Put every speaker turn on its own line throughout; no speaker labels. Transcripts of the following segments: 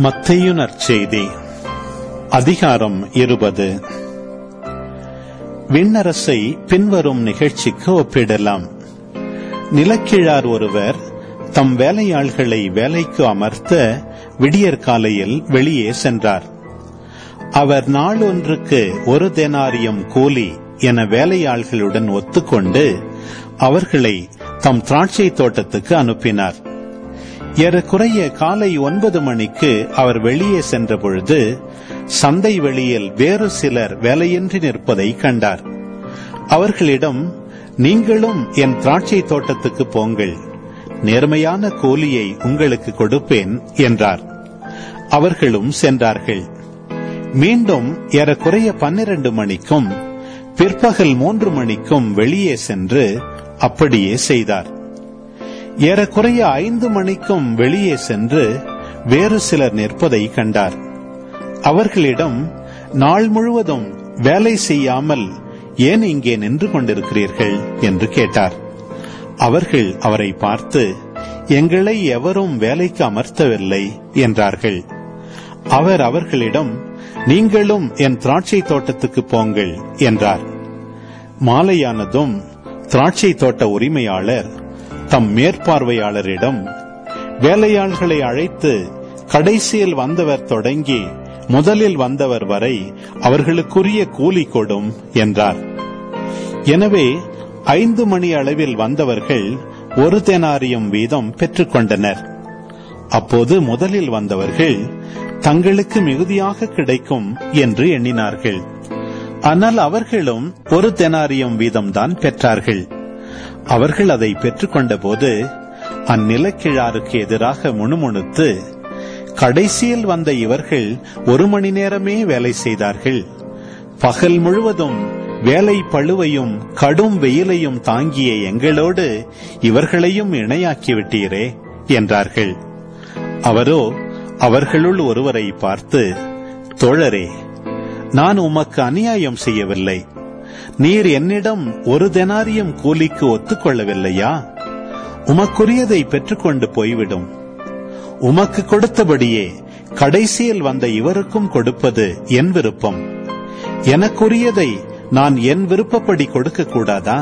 மத்தேயு நற்செய்தி அதிகாரம் 20. விண்ணரசை பின்வரும் நிகழ்ச்சிக்கு ஒப்பிடலாம். நிலக்கிழார் ஒருவர் தம் வேலையாள்களை வேலைக்கு அமர்த்த விடியற்காலையில் வெளியே சென்றார். அவர் நாளொன்றுக்கு 1 தெனாரியம் கூலி என வேலையாள்களுடன் ஒத்துக்கொண்டு அவர்களை தம் திராட்சை தோட்டத்துக்கு அனுப்பினார். ஏறக்குறைய காலை 9 மணிக்கு அவர் வெளியே சென்ற பொழுது சந்தை வெளியில் வேறு சிலர் வேலையின்றி நிற்பதை கண்டார். அவர்களிடம், நீங்களும் என் திராட்சை தோட்டத்துக்கு போங்கள், நேர்மையான கூலியை உங்களுக்கு கொடுப்பேன் என்றார். அவர்களும் சென்றார்கள். மீண்டும் ஏறக்குறைய 12 மணிக்கும் பிற்பகல் 3 மணிக்கும் வெளியே சென்று அப்படியே செய்தார். ஏறக்குறைய 5 மணிக்கும் வெளியே சென்று வேறு சிலர் நிற்பதை கண்டார். அவர்களிடம், நாள் முழுவதும் வேலை செய்யாமல் ஏன் இங்கே நின்று கொண்டிருக்கிறீர்கள் என்று கேட்டார். அவர்கள் அவரை பார்த்து, எங்களை எவரும் வேலைக்கு அமர்த்தவில்லை என்றார்கள். அவர் அவர்களிடம், நீங்களும் என் திராட்சை தோட்டத்துக்கு போங்கள் என்றார். மாலையானதும் திராட்சை தோட்ட உரிமையாளர் தம் மேற்பார்வையாளரிடம், வேலையாள்களை அழைத்து கடைசியில் வந்தவர் தொடங்கி முதலில் வந்தவர் வரை அவர்களுக்குரிய கூலி கொடும் என்றார். எனவே 5 மணி அளவில் வந்தவர்கள் 1 தெனாரியம் வீதம் பெற்றுக்கொண்டனர். அப்போது முதலில் வந்தவர்கள் தங்களுக்கு மிகுதியாக கிடைக்கும் என்று எண்ணினார்கள். ஆனால் அவர்களும் 1 தெனாரியம் வீதம்தான் பெற்றார்கள். அவர்கள் அதை பெற்றுக்கொண்ட போது அந்நிலக்கிழாருக்கு எதிராக முணுமுணுத்து, கடைசியில் வந்த இவர்கள் 1 மணி நேரமே வேலை செய்தார்கள், பகல் முழுவதும் வேலை பளுவையும் கடும் வெயிலையும் தாங்கிய எங்களோடு இவர்களையும் இணையாக்கிவிட்டீரே என்றார்கள். அவரோ அவர்களுள் ஒருவரை பார்த்து, தோழரே, நான் உமக்கு அநியாயம் செய்யவில்லை. நீர் என்னிடம் 1 தெனாரியம் கூலிக்கு ஒத்துக்கொள்ளவில்லையா? உமக்குரியதை பெற்றுக்கொண்டு போய்விடும். உமக்கு கொடுத்தபடியே கடைசியில் வந்த இவருக்கும் கொடுப்பது என் விருப்பம். எனக்குரியதை நான் என் விருப்பப்படி கொடுக்க கூடாதா?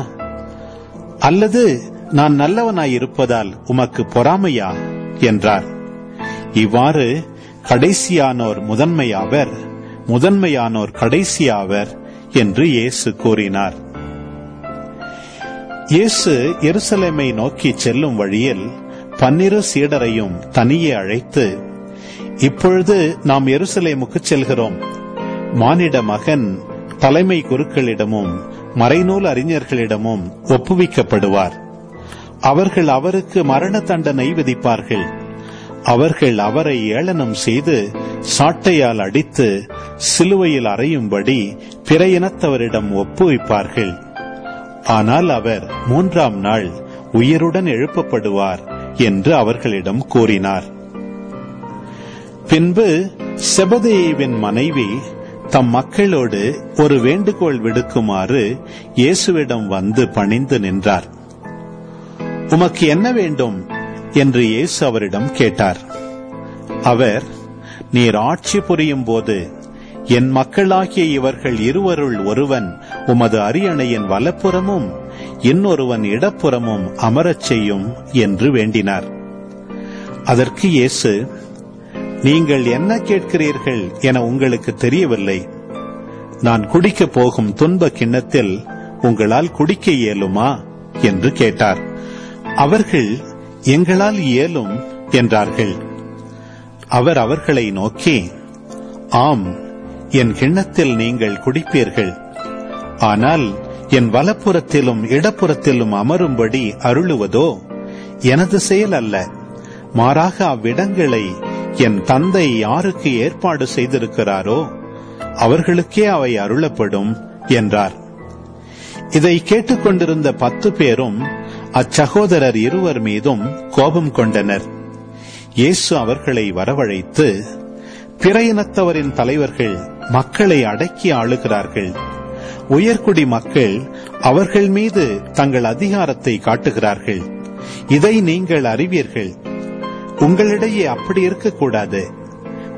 அல்லது நான் நல்லவனாயிருப்பதால் உமக்கு பொறாமையா என்றார். இவ்வாறு கடைசியானோர் முதன்மையாவர், முதன்மையானோர் கடைசியாவர் என்று இயேசு கூறினார். இயேசு எருசலேமை நோக்கி செல்லும் வழியில் 12 சீடரையும் தனியே அழைத்து, இப்பொழுது நாம் எருசலேமுக்கு செல்கிறோம். மானிட மகன் தலைமை குருக்களிடமும் மறைநூல் அறிஞர்களிடமும் ஒப்புவிக்கப்படுவார். அவர்கள் அவருக்கு மரண தண்டனை விதிப்பார்கள். அவர்கள் அவரை ஏளனம் செய்து சாட்டையால் அடித்து சிலுவையில் அறையும்படி பிற இனத்தவரிடம் ஒப்புவிப்பார்கள். ஆனால் அவர் 3ஆம் நாள் உயிருடன் எழுப்பப்படுவார் என்று அவர்களிடம் கூறினார். பின்பு செபதேயுவின் மனைவி தம் மக்களோடு ஒரு வேண்டுகோள் விடுக்குமாறு இயேசுவிடம் வந்து பணிந்து நின்றார். உமக்கு என்ன வேண்டும் என்று இயேசு அவரிடம் கேட்டார். அவர், நீர் ஆட்சி புரியும் போது என் மக்களாகிய இவர்கள் இருவருள் ஒருவன் உமது அரியணையின் வலப்புறமும் இன்னொருவன் இடப்புறமும் அமரச் செய்யும் என்று வேண்டினார். அதற்கு இயேசு, நீங்கள் என்ன கேட்கிறீர்கள் என உங்களுக்கு தெரியவில்லை. நான் குடிக்கப் போகும் துன்ப கிண்ணத்தில் உங்களால் குடிக்க இயலுமா என்று கேட்டார். அவர்கள், எங்களால் இயலும் என்றார்கள். அவர் அவர்களை நோக்கி, ஆம், என் கிண்ணத்தில் நீங்கள் குடிப்பீர்கள். ஆனால் என் வலப்புறத்திலும் இடப்புறத்திலும் அமரும்படி அருளுவதோ எனது செயல் அல்ல. மாறாக அவ்விடங்களை என் தந்தை யாருக்கு ஏற்பாடு செய்திருக்கிறாரோ அவர்களுக்கே அவை அருளப்படும் என்றார். இதை கேட்டுக்கொண்டிருந்த 10 பேரும் அச்சகோதரர் இருவர் மீதும் கோபம் கொண்டனர். இயேசு அவர்களை வரவழைத்து, பிற இனத்தவரின் தலைவர்கள் மக்களை அடக்கி ஆளுகிறார்கள். உயர்குடி மக்கள் அவர்கள் மீது தங்கள் அதிகாரத்தை காட்டுகிறார்கள். இதை நீங்கள் அறிவீர்கள். உங்களிடையே அப்படி இருக்கக்கூடாது.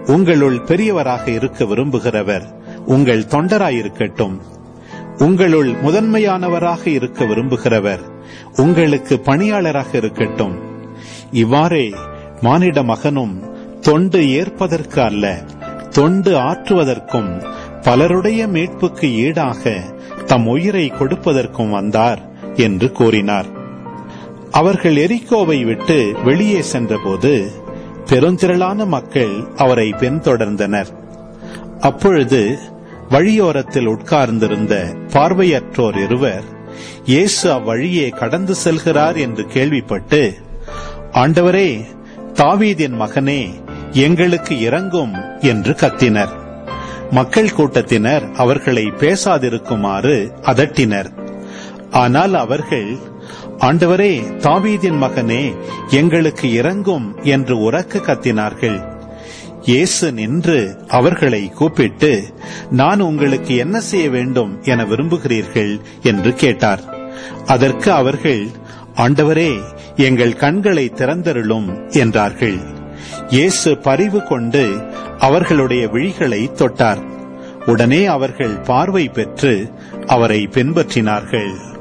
உங்களுள் பெரியவராக இருக்க விரும்புகிறவர் உங்கள் தொண்டராயிருக்கட்டும். உங்களுள் முதன்மையானவராக இருக்க விரும்புகிறவர் உங்களுக்கு பணியாளராக இருக்கட்டும். இவ்வாறே மானிட மகனும் தொண்டு ஏற்பதற்கு அல்ல, தொண்டு ஆற்றுவதற்கும் பலருடைய மீட்புக்கு ஈடாக தம் உயிரை கொடுப்பதற்கும் வந்தார் என்று கூறினார். அவர்கள் எரிகோவை விட்டு வெளியே சென்றபோது பெருந்திரளான மக்கள் அவரை பின்தொடர்ந்தனர். அப்பொழுது வழியோரத்தில் உட்கார்ந்திருந்த பார்வையற்றோர் இருவர் இயேசு அவ்வழியே கடந்து செல்கிறார் என்று கேள்விப்பட்டு, ஆண்டவரே, தாவீதின் மகனே, எங்களுக்கு இரங்கும் என்று கத்தினர். மக்கள் கூட்டத்தினர் அவர்களை பேசாதிருக்குமாறு அதட்டினர். ஆனால் அவர்கள், ஆண்டவரே, தாவீதின் மகனே, எங்களுக்கு இரங்கும் என்று உரக்க கத்தினார்கள். இயேசு நின்று அவர்களை கூப்பிட்டு, நான் உங்களுக்கு என்ன செய்ய வேண்டும் என விரும்புகிறீர்கள் என்று கேட்டார். அதற்கு அவர்கள், ஆண்டவரே, எங்கள் கண்களை திறந்தருளும் என்றார்கள். இயேசு பரிவு கொண்டு அவர்களுடைய விழிகளை தொட்டார். உடனே அவர்கள் பார்வை பெற்று அவரை பின்பற்றினார்கள்.